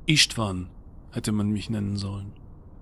Istvan hätte man mich nennen sollen.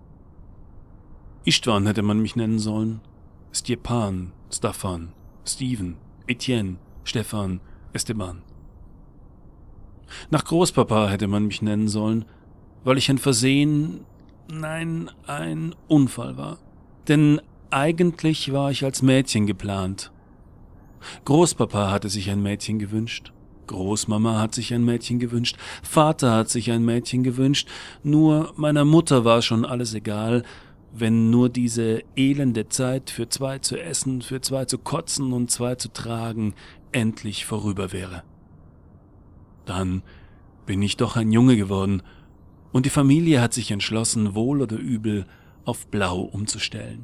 Istvan hätte man mich nennen sollen. Stjepan, Staffan, Steven, Etienne, Stefan, Esteban. Nach Großpapa hätte man mich nennen sollen, weil ich ein Versehen, nein, ein Unfall war. Denn eigentlich war ich als Mädchen geplant. Großpapa hatte sich ein Mädchen gewünscht, Großmama hat sich ein Mädchen gewünscht, Vater hat sich ein Mädchen gewünscht, nur meiner Mutter war schon alles egal, wenn nur diese elende Zeit für 2 zu essen, für 2 zu kotzen und 2 zu tragen endlich vorüber wäre. Dann bin ich doch ein Junge geworden, und die Familie hat sich entschlossen, wohl oder übel auf Blau umzustellen.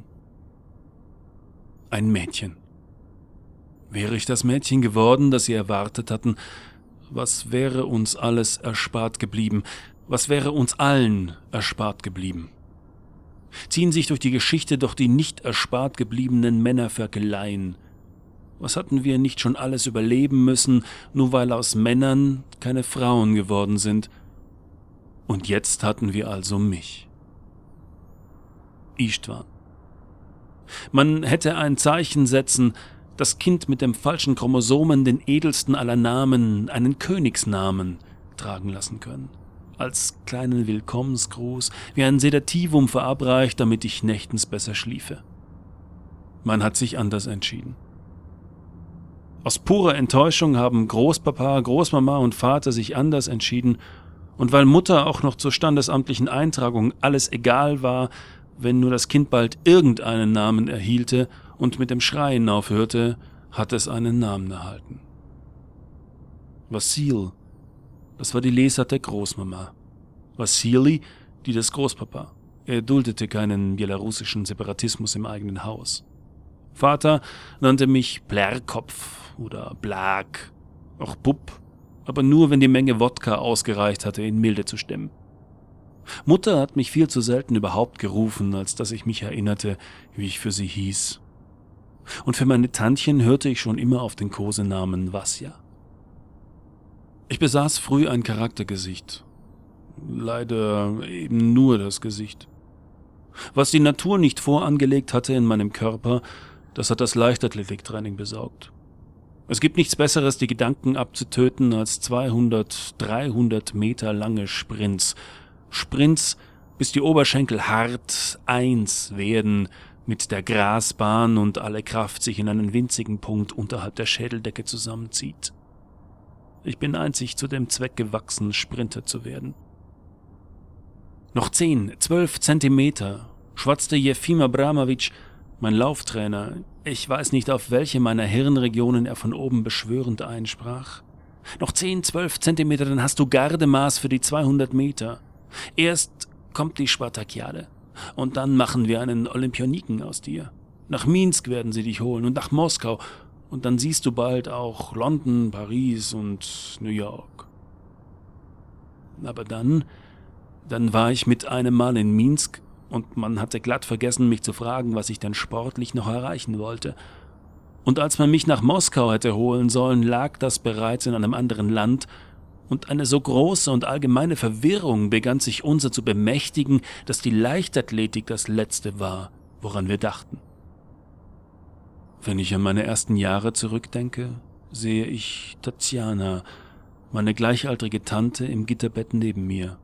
Ein Mädchen. Wäre ich das Mädchen geworden, das sie erwartet hatten, was wäre uns alles erspart geblieben? Was wäre uns allen erspart geblieben? Ziehen sich durch die Geschichte doch die nicht erspart gebliebenen Männerferkeleien. Was hatten wir nicht schon alles überleben müssen, nur weil aus Männern keine Frauen geworden sind? Und jetzt hatten wir also mich. Istvan. Man hätte ein Zeichen setzen, das Kind mit dem falschen Chromosomen den edelsten aller Namen, einen Königsnamen, tragen lassen können. Als kleinen Willkommensgruß, wie ein Sedativum verabreicht, damit ich nächtens besser schliefe. Man hat sich anders entschieden. Aus purer Enttäuschung haben Großpapa, Großmama und Vater sich anders entschieden, und weil Mutter auch noch zur standesamtlichen Eintragung alles egal war, wenn nur das Kind bald irgendeinen Namen erhielte und mit dem Schreien aufhörte, hat es einen Namen erhalten. Wassil, das war die Lesart der Großmama. Wassili, die des Großpapa. Er duldete keinen belarussischen Separatismus im eigenen Haus. Vater nannte mich Blärkopf oder Blag, auch Bub, aber nur, wenn die Menge Wodka ausgereicht hatte, ihn milde zu stimmen. Mutter hat mich viel zu selten überhaupt gerufen, als dass ich mich erinnerte, wie ich für sie hieß. Und für meine Tantchen hörte ich schon immer auf den Kosenamen Vasja. Ich besaß früh ein Charaktergesicht. Leider eben nur das Gesicht. Was die Natur nicht vorangelegt hatte in meinem Körper, das hat das Leichtathletiktraining besorgt. Es gibt nichts Besseres, die Gedanken abzutöten, als 200, 300 Meter lange Sprints. Sprints, bis die Oberschenkel hart eins werden mit der Grasbahn und alle Kraft sich in einen winzigen Punkt unterhalb der Schädeldecke zusammenzieht. Ich bin einzig zu dem Zweck gewachsen, Sprinter zu werden. Noch 10, 12 Zentimeter, schwatzte Jefim Abramowitsch, mein Lauftrainer. Ich weiß nicht, auf welche meiner Hirnregionen er von oben beschwörend einsprach. Noch 10, 12 Zentimeter, dann hast du Gardemaß für die 200 Meter. Erst kommt die Spartakiade und dann machen wir einen Olympioniken aus dir. Nach Minsk werden sie dich holen und nach Moskau und dann siehst du bald auch London, Paris und New York. Aber dann war ich mit einem Mal in Minsk und man hatte glatt vergessen, mich zu fragen, was ich denn sportlich noch erreichen wollte. Und als man mich nach Moskau hätte holen sollen, lag das bereits in einem anderen Land, und eine so große und allgemeine Verwirrung begann sich unser zu bemächtigen, dass die Leichtathletik das Letzte war, woran wir dachten. Wenn ich an meine ersten Jahre zurückdenke, sehe ich Tatjana, meine gleichaltrige Tante, im Gitterbett neben mir.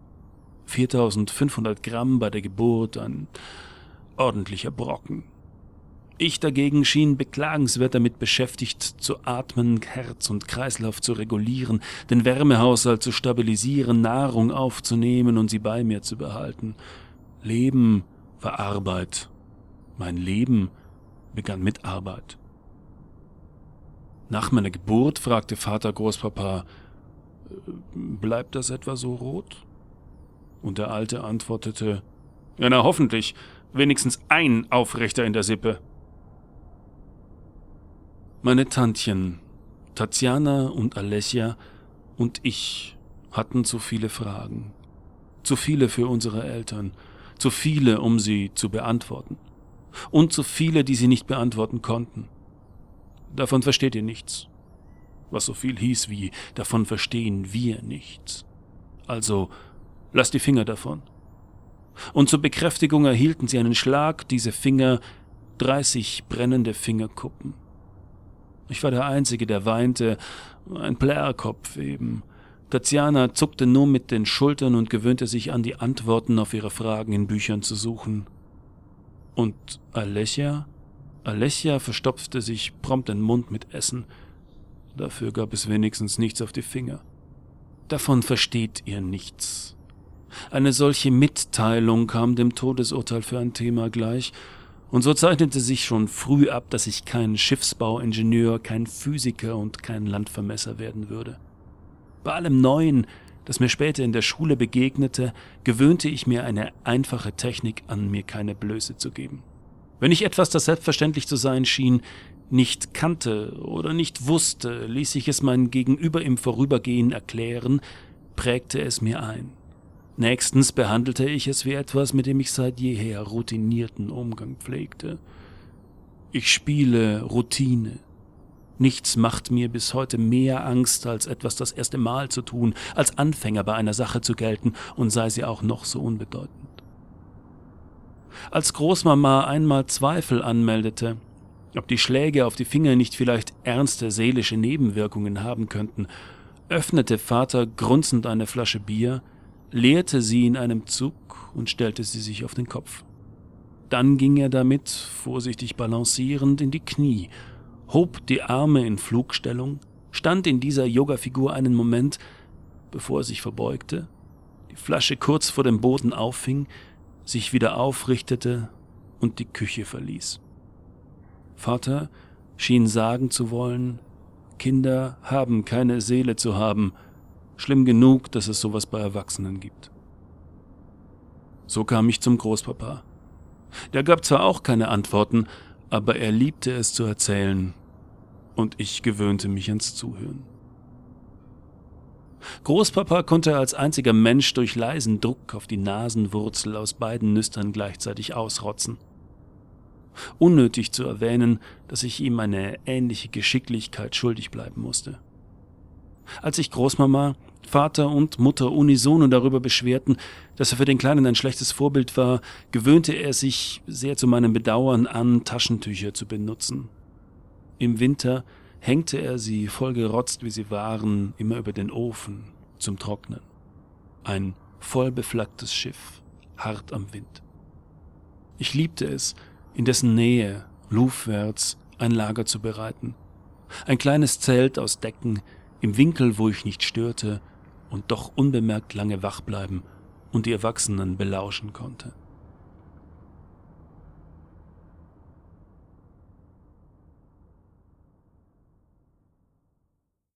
4500 Gramm bei der Geburt, ein ordentlicher Brocken. Ich dagegen schien beklagenswert damit beschäftigt, zu atmen, Herz und Kreislauf zu regulieren, den Wärmehaushalt zu stabilisieren, Nahrung aufzunehmen und sie bei mir zu behalten. Leben war Arbeit. Mein Leben begann mit Arbeit. Nach meiner Geburt fragte Vater Großpapa, »Bleibt das etwa so rot?« Und der Alte antwortete, »Ja, na hoffentlich, wenigstens ein Aufrechter in der Sippe.« Meine Tantchen, Tatjana und Alessia und ich hatten zu viele Fragen. Zu viele für unsere Eltern, zu viele, um sie zu beantworten. Und zu viele, die sie nicht beantworten konnten. Davon versteht ihr nichts. Was so viel hieß wie, davon verstehen wir nichts. Also Lass die Finger davon. Und zur Bekräftigung erhielten sie einen Schlag, diese Finger, 30 brennende Fingerkuppen. Ich war der Einzige, der weinte, ein Plärrkopf eben. Tatjana zuckte nur mit den Schultern und gewöhnte sich an, die Antworten auf ihre Fragen in Büchern zu suchen. Und Alesia? Alesia verstopfte sich prompt den Mund mit Essen. Dafür gab es wenigstens nichts auf die Finger. Davon versteht ihr nichts. Eine solche Mitteilung kam dem Todesurteil für ein Thema gleich, und so zeichnete sich schon früh ab, dass ich kein Schiffsbauingenieur, kein Physiker und kein Landvermesser werden würde. Bei allem Neuen, das mir später in der Schule begegnete, gewöhnte ich mir eine einfache Technik an, mir keine Blöße zu geben. Wenn ich etwas, das selbstverständlich zu sein schien, nicht kannte oder nicht wusste, ließ ich es mein Gegenüber im Vorübergehen erklären, prägte es mir ein. Nächstens behandelte ich es wie etwas, mit dem ich seit jeher routinierten Umgang pflegte. Ich spiele Routine. Nichts macht mir bis heute mehr Angst, als etwas das erste Mal zu tun, als Anfänger bei einer Sache zu gelten, und sei sie auch noch so unbedeutend. Als Großmama einmal Zweifel anmeldete, ob die Schläge auf die Finger nicht vielleicht ernste seelische Nebenwirkungen haben könnten, öffnete Vater grunzend eine Flasche Bier, leerte sie in einem Zug und stellte sie sich auf den Kopf. Dann ging er damit, vorsichtig balancierend, in die Knie, hob die Arme in Flugstellung, stand in dieser Yogafigur einen Moment, bevor er sich verbeugte, die Flasche kurz vor dem Boden auffing, sich wieder aufrichtete und die Küche verließ. Vater schien sagen zu wollen, Kinder haben keine Seele zu haben, schlimm genug, dass es sowas bei Erwachsenen gibt. So kam ich zum Großpapa. Der gab zwar auch keine Antworten, aber er liebte es zu erzählen, und ich gewöhnte mich ans Zuhören. Großpapa konnte als einziger Mensch durch leisen Druck auf die Nasenwurzel aus beiden Nüstern gleichzeitig ausrotzen. Unnötig zu erwähnen, dass ich ihm eine ähnliche Geschicklichkeit schuldig bleiben musste. Als sich Großmama, Vater und Mutter unisono darüber beschwerten, dass er für den Kleinen ein schlechtes Vorbild war, gewöhnte er sich, sehr zu meinem Bedauern, an, Taschentücher zu benutzen. Im Winter hängte er sie, vollgerotzt wie sie waren, immer über den Ofen zum Trocknen. Ein vollbeflaggtes Schiff, hart am Wind. Ich liebte es, in dessen Nähe, lufwärts, ein Lager zu bereiten. Ein kleines Zelt aus Decken, im Winkel, wo ich nicht störte und doch unbemerkt lange wach bleiben und die Erwachsenen belauschen konnte.